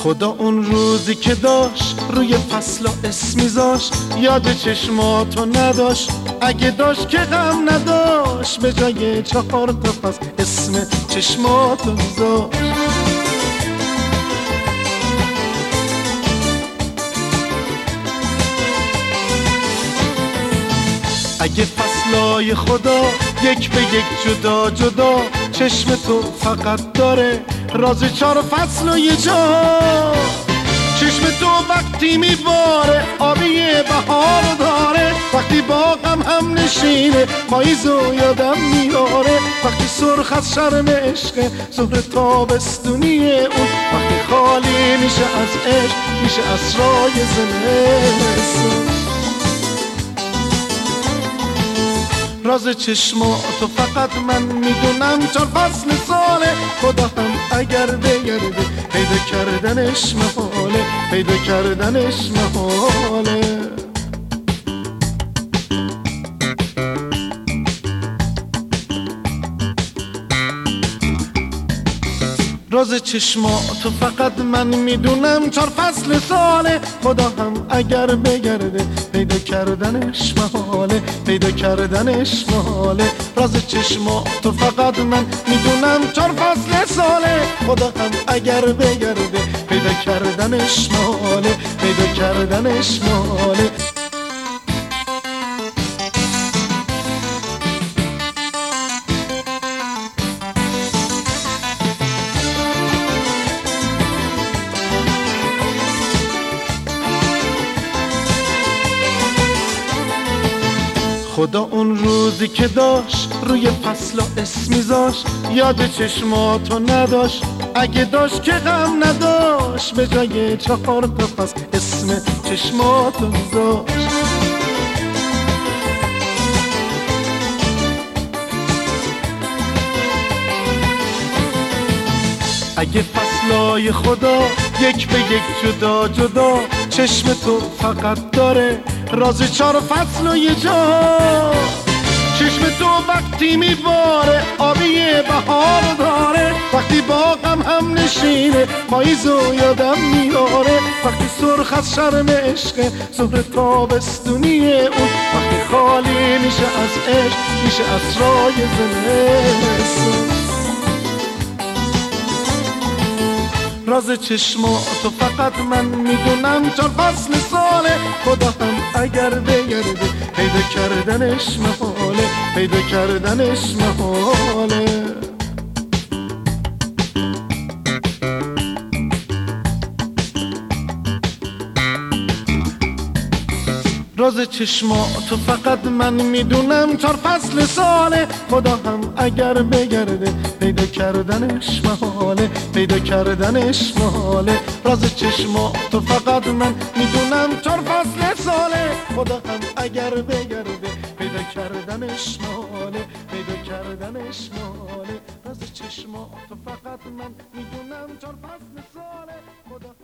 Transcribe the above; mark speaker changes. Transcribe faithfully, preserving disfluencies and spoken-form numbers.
Speaker 1: خدا اون روزی که داشت روی فصل اسم میذاشت یاد چشماتو نداشت، اگه داشت که غم نداشت به جای چهار تا فصل اسم چشماتو میذاشت. اگه فصلای خدا یک به یک جدا جدا چشم تو فقط داره راز چهار فصل و یه جا، چشم تو وقتی میباره آبی بهار داره، وقتی باغم هم نشینه پاییزو یادم میاره، وقتی سرخ از شرم عشق ظهر تابستونیه اون، وقتی خالی میشه از عشق میشه اسرای زمستون. راز چشماتو فقط من میدونم، چهار فصل ساله خدا هم اگر بگرده پیدا کردنش محاله، پیدا کردنش محاله. راز چشماتو فقط من میدونم، چهار فصل ساله خدا هم اگر بگرده پیدا کردنش محاله، پیدا کردنش محاله. راز چشماتو فقط من میدونم، چهار فصل ساله خدا هم اگر بگرده پیدا کردنش محاله، پیدا کردنش محاله. خدا اون روزی که داشت روی فصل اسم میذاشت یاد چشماتو نداشت، اگه داشت که غم نداشت به جای چهار تا فصل اسم چشماتو میذاشت. اگه فصلای خدا یک به یک جدا جدا چشم تو فقط داره راز چهار فصل و یه جا، چشم تو وقتی میباره آبی بهار داره، وقتی باغم هم نشینه پاییزو یادم میاره، وقتی سرخ از شرم عشق ظهر تابستونیه اون، وقتی خالی میشه از عشق میشه اسرای زمستون. راز چشماتو فقط من میدونم، چهار فصل ساله خدا هم اگر بگرده پیدا کردنش محاله، پیدا کردنش محاله. راز چشماتو فقط من میدونم، چهار فصل ساله خدا هم اگر بگرده پیدا کردنش محاله، پیدا کردنش محاله. راز چشماتو فقط من میدونم، چهار فصل ساله خدا هم اگر بگرده پیدا کردنش محاله، پیدا کردنش محاله. راز چشماتو فقط من میدونم، چهار فصل ساله خدا